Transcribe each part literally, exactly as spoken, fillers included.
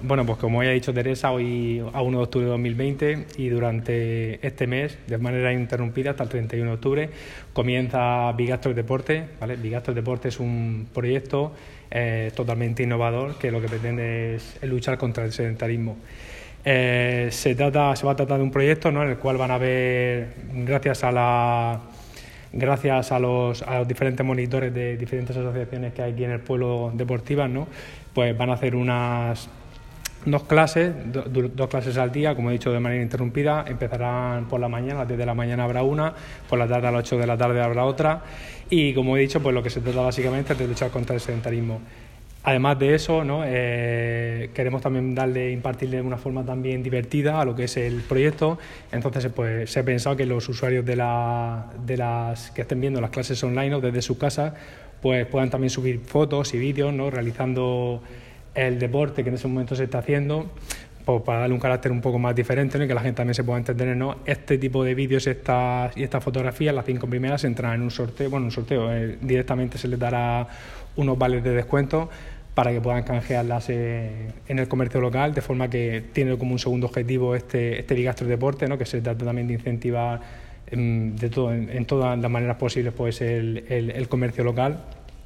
Bueno, pues como ya ha dicho Teresa, hoy a uno de octubre de dos mil veinte y durante este mes, de manera ininterrumpida hasta el treinta y uno de octubre, comienza Bigastro Deporte, ¿vale? Bigastro Deporte es un proyecto eh, totalmente innovador que lo que pretende es, es luchar contra el sedentarismo. Eh, se trata, se va a tratar de un proyecto, ¿no?, en el cual van a ver, gracias a la gracias a los, a los diferentes monitores de diferentes asociaciones que hay aquí en el pueblo deportivas, ¿no?, pues van a hacer unas dos clases, do, dos clases al día, como he dicho, de manera interrumpida. Empezarán por la mañana, a las diez de la mañana habrá una, por la tarde a las ocho de la tarde habrá otra, y como he dicho, pues lo que se trata básicamente es de luchar contra el sedentarismo. Además de eso, ¿no?, eh, queremos también darle, impartirle una forma también divertida a lo que es el proyecto. Entonces, pues se ha pensado que los usuarios de, la, de las que estén viendo las clases online o desde su casa, pues puedan también subir fotos y vídeos, ¿no?, realizando el deporte que en ese momento se está haciendo, pues para darle un carácter un poco más diferente, ¿no?, y que la gente también se pueda entender, ¿no? Este tipo de vídeos estas, y estas fotografías, las cinco primeras, entrarán en un sorteo, bueno, un sorteo, eh, directamente se les dará unos vales de descuento para que puedan canjearlas eh, en el comercio local, de forma que tiene como un segundo objetivo este, este Bigastro Deporte, ¿no?, que se trata también de incentivar en, de todo, en, en todas las maneras posibles, pues el, el, el comercio local.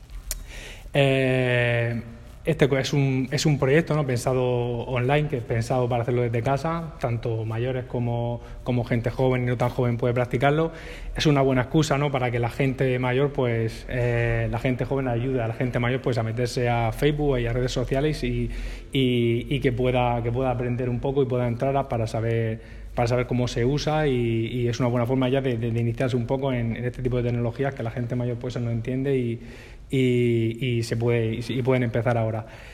Eh, Este es un, es un proyecto, ¿no?, pensado online, que es pensado para hacerlo desde casa, tanto mayores como, como gente joven y no tan joven puede practicarlo. Es una buena excusa, ¿no?, para que la gente mayor, pues eh, la gente joven ayude a la gente mayor, pues a meterse a Facebook y a redes sociales y, y, y que pueda que pueda aprender un poco y pueda entrar a, para saber para saber cómo se usa, y, y es una buena forma ya de, de, de iniciarse un poco en, en este tipo de tecnologías que la gente mayor pues no entiende y, y, y se puede y, y pueden empezar ahora.